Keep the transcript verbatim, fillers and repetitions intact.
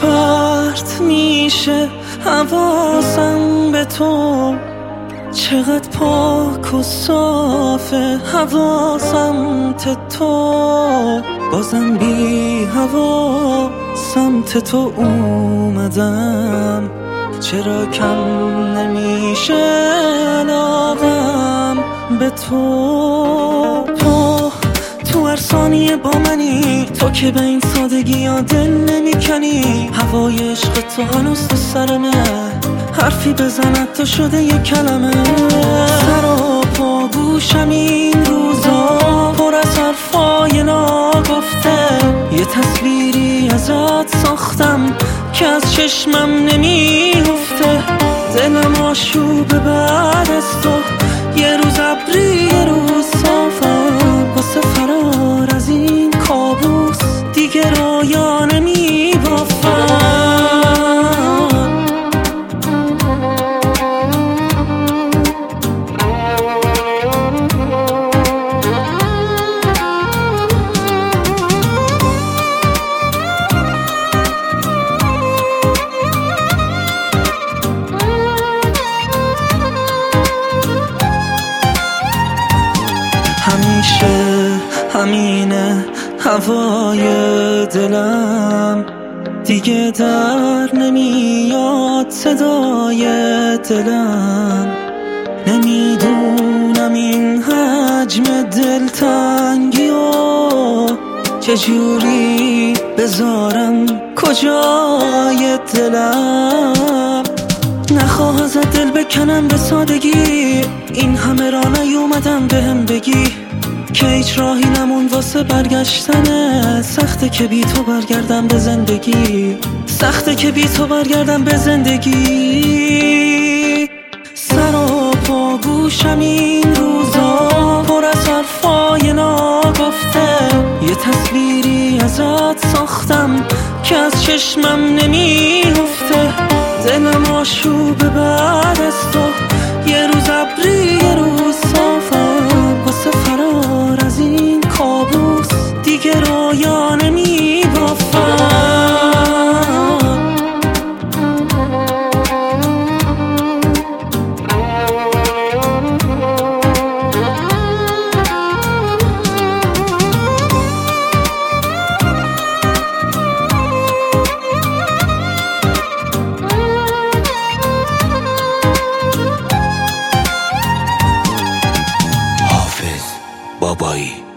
پرت میشه حواسم به تو، چقدر پاک و صافه هوا سمت تو. بازم بی هوا سمت تو اومدم، چرا کم نمیشه علاقم به تو. تو تو هر ثانیه با منی، تو که به این سادگی ها دل نمی کنی. هوای عشق تو هنوز تو سرمه، حرفی بزند تو شده یک کلمه. سر و پا گوشم این روزا پر از حرفای ناگفته، یه تصویری ازت ساختم که از چشمم نمیفته. دلم آشوبه بعد از تو، یه روز ابری یه روز صافم. واسه فرار از این کابوس دیگه رایا نمیبافم. همیشه همینه هوای دلم، دیگه در نمیاد صدای دلم. نمیدونم این حجم دلتنگی و چجوری بذارم کجای دلم. نخواه ازت دل بکنم به سادگی، این همه را نیومدم بهم بگی که هیچ راهی نمون واسه برگشتنه. سخته که بی تو برگردم به زندگی، سخته که بی تو برگردم به زندگی. سر و پا گوشم این روزا پر از حرفای ناگفته، یه تصویری ازت ساختم که از چشمم نمیفته. دلم آشوبه بعد از تو، یه روز ابری یه روز صافم. واسه فرار از این کابوس دیگه رایا نمیبافم. بابایی